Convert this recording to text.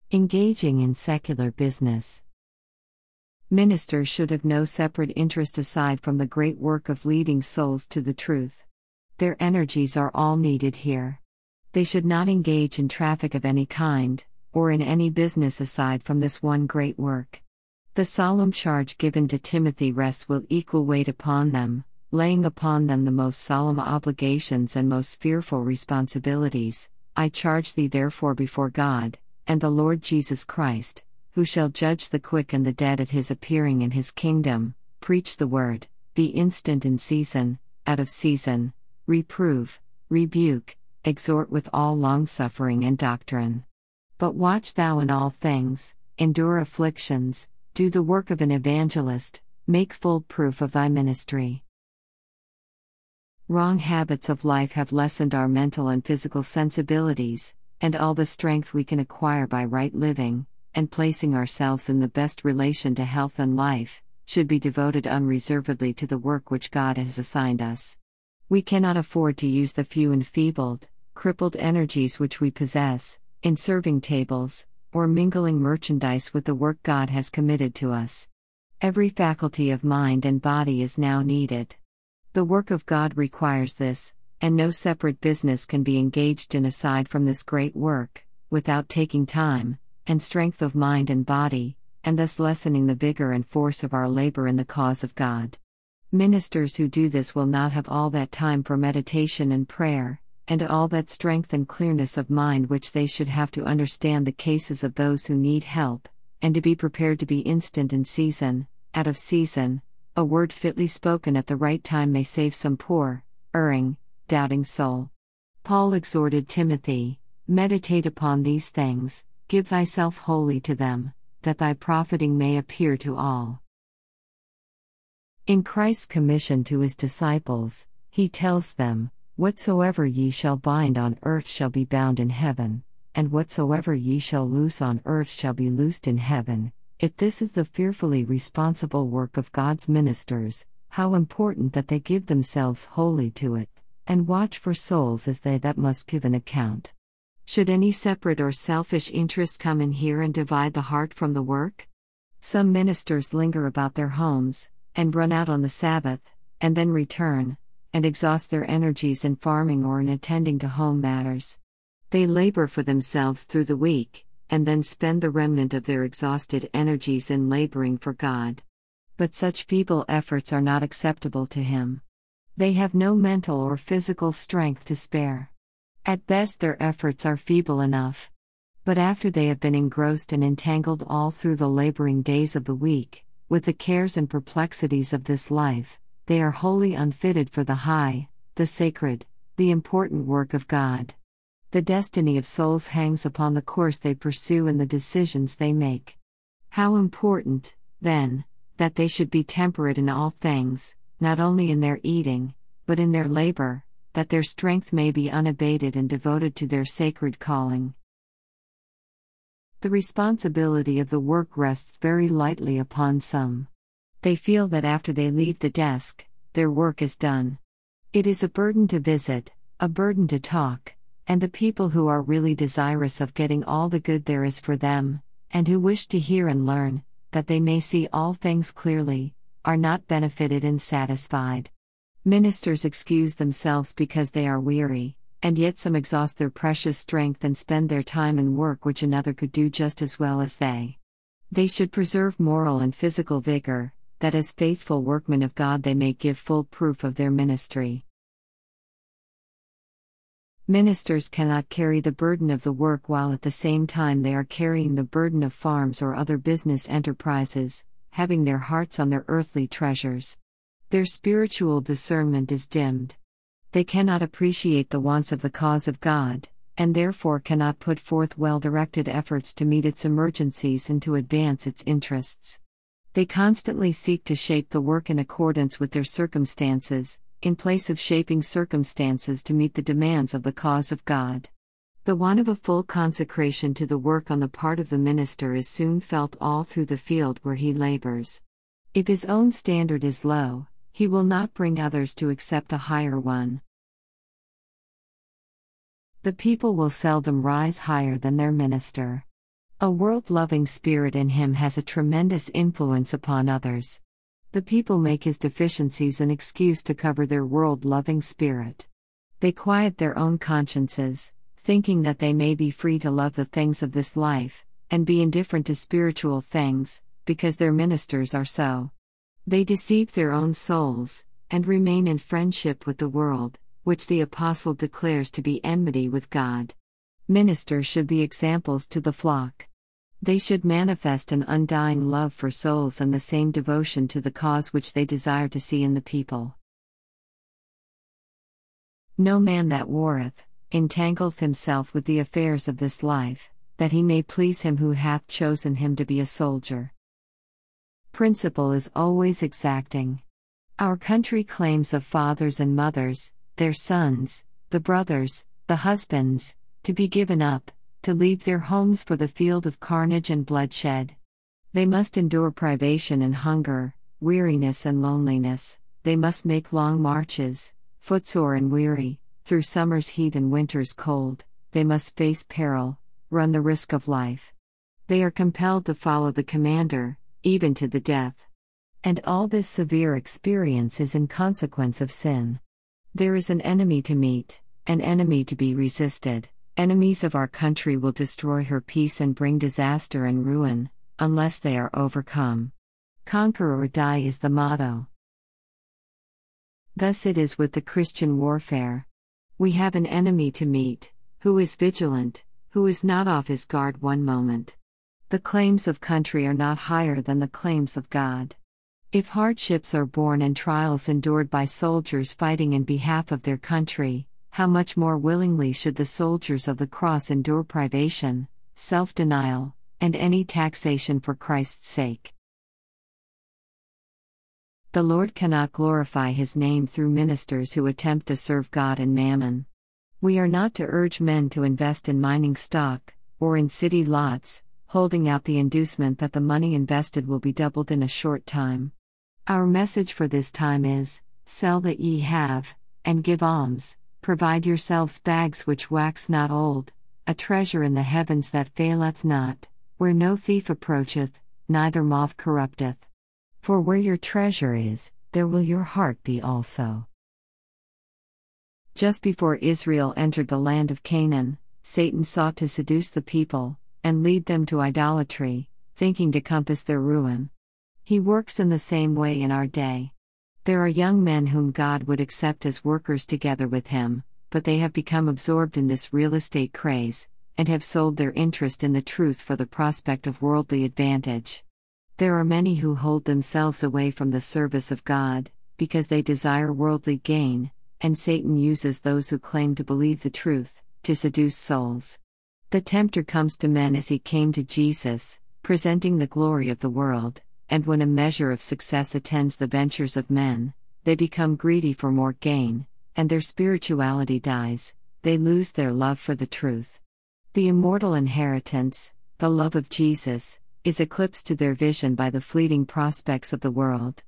Engaging in secular business. Ministers should have no separate interest aside from the great work of leading souls to the truth. Their energies are all needed here. They should not engage in traffic of any kind, or in any business aside from this one great work. The solemn charge given to Timothy rests with equal weight upon them, laying upon them the most solemn obligations and most fearful responsibilities. I charge thee therefore before God, and the Lord Jesus Christ, who shall judge the quick and the dead at his appearing in his kingdom, preach the word, be instant in season, out of season, reprove, rebuke, exhort with all longsuffering and doctrine. But watch thou in all things, endure afflictions, do the work of an evangelist, make full proof of thy ministry. Wrong habits of life have lessened our mental and physical sensibilities, and all the strength we can acquire by right living, and placing ourselves in the best relation to health and life, should be devoted unreservedly to the work which God has assigned us. We cannot afford to use the few enfeebled, crippled energies which we possess, in serving tables, or mingling merchandise with the work God has committed to us. Every faculty of mind and body is now needed. The work of God requires this, and no separate business can be engaged in aside from this great work, without taking time, and strength of mind and body, and thus lessening the vigor and force of our labor in the cause of God. Ministers who do this will not have all that time for meditation and prayer, and all that strength and clearness of mind which they should have to understand the cases of those who need help, and to be prepared to be instant in season, out of season. A word fitly spoken at the right time may save some poor, erring, doubting soul. Paul exhorted Timothy, meditate upon these things, give thyself wholly to them, that thy profiting may appear to all. In Christ's commission to his disciples, he tells them, whatsoever ye shall bind on earth shall be bound in heaven, and whatsoever ye shall loose on earth shall be loosed in heaven. If this is the fearfully responsible work of God's ministers, how important that they give themselves wholly to it, and watch for souls as they that must give an account. Should any separate or selfish interest come in here and divide the heart from the work? Some ministers linger about their homes, and run out on the Sabbath, and then return, and exhaust their energies in farming or in attending to home matters. They labor for themselves through the week, and then spend the remnant of their exhausted energies in laboring for God. But such feeble efforts are not acceptable to Him. They have no mental or physical strength to spare. At best their efforts are feeble enough. But after they have been engrossed and entangled all through the laboring days of the week, with the cares and perplexities of this life, they are wholly unfitted for the high, the sacred, the important work of God. The destiny of souls hangs upon the course they pursue and the decisions they make. How important, then, that they should be temperate in all things, not only in their eating, but in their labor, that their strength may be unabated and devoted to their sacred calling. The responsibility of the work rests very lightly upon some. They feel that after they leave the desk, their work is done. It is a burden to visit, a burden to talk, and the people who are really desirous of getting all the good there is for them, and who wish to hear and learn, that they may see all things clearly, are not benefited and satisfied. Ministers excuse themselves because they are weary, and yet some exhaust their precious strength and spend their time in work which another could do just as well as they. They should preserve moral and physical vigor, that as faithful workmen of God they may give full proof of their ministry. Ministers cannot carry the burden of the work while at the same time they are carrying the burden of farms or other business enterprises, having their hearts on their earthly treasures. Their spiritual discernment is dimmed. They cannot appreciate the wants of the cause of God, and therefore cannot put forth well-directed efforts to meet its emergencies and to advance its interests. They constantly seek to shape the work in accordance with their circumstances, in place of shaping circumstances to meet the demands of the cause of God. The want of a full consecration to the work on the part of the minister is soon felt all through the field where he labors. If his own standard is low, he will not bring others to accept a higher one. The people will seldom rise higher than their minister. A world-loving spirit in him has a tremendous influence upon others. The people make his deficiencies an excuse to cover their world-loving spirit. They quiet their own consciences, thinking that they may be free to love the things of this life, and be indifferent to spiritual things, because their ministers are so. They deceive their own souls, and remain in friendship with the world, which the apostle declares to be enmity with God. Ministers should be examples to the flock. They should manifest an undying love for souls and the same devotion to the cause which they desire to see in the people. No man that warreth, entangleth himself with the affairs of this life, that he may please him who hath chosen him to be a soldier. Principle is always exacting. Our country claims of fathers and mothers, their sons, the brothers, the husbands, to be given up, to leave their homes for the field of carnage and bloodshed. They must endure privation and hunger, weariness and loneliness, they must make long marches, footsore and weary, through summer's heat and winter's cold, they must face peril, run the risk of life. They are compelled to follow the commander, even to the death. And all this severe experience is in consequence of sin. There is an enemy to meet, an enemy to be resisted. Enemies of our country will destroy her peace and bring disaster and ruin, unless they are overcome. Conquer or die is the motto. Thus it is with the Christian warfare. We have an enemy to meet, who is vigilant, who is not off his guard one moment. The claims of country are not higher than the claims of God. If hardships are borne and trials endured by soldiers fighting in behalf of their country, how much more willingly should the soldiers of the cross endure privation, self-denial, and any taxation for Christ's sake. The Lord cannot glorify His name through ministers who attempt to serve God and mammon. We are not to urge men to invest in mining stock, or in city lots, holding out the inducement that the money invested will be doubled in a short time. Our message for this time is, sell that ye have, and give alms. Provide yourselves bags which wax not old, a treasure in the heavens that faileth not, where no thief approacheth, neither moth corrupteth. For where your treasure is, there will your heart be also. Just before Israel entered the land of Canaan, Satan sought to seduce the people, and lead them to idolatry, thinking to compass their ruin. He works in the same way in our day. There are young men whom God would accept as workers together with Him, but they have become absorbed in this real estate craze, and have sold their interest in the truth for the prospect of worldly advantage. There are many who hold themselves away from the service of God, because they desire worldly gain, and Satan uses those who claim to believe the truth, to seduce souls. The tempter comes to men as he came to Jesus, presenting the glory of the world. And when a measure of success attends the ventures of men, they become greedy for more gain, and their spirituality dies, they lose their love for the truth. The immortal inheritance, the love of Jesus, is eclipsed to their vision by the fleeting prospects of the world.